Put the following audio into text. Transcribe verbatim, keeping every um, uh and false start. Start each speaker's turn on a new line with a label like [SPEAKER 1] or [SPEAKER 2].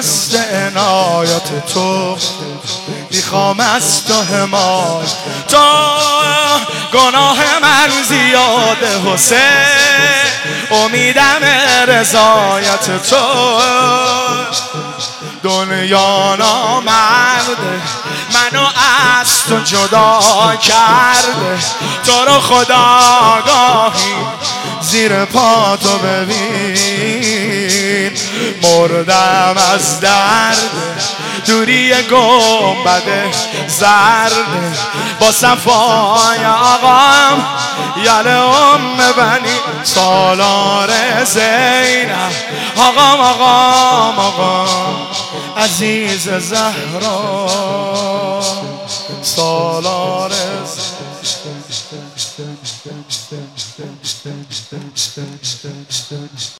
[SPEAKER 1] دست عنایت تو، میخوام از تو حمایت تو. گناه من زیاده حسین، امیدم رضایت تو. دنیا نامرده منو از تو جدا کرده، تو رو خداگاهی زیر پا تو ببین. مردم از درد دوری گنبد زرد، با صفای آقام یل ام بنی سالار زینب. آقام آقام آقام عزیز زهرا سالار زینب.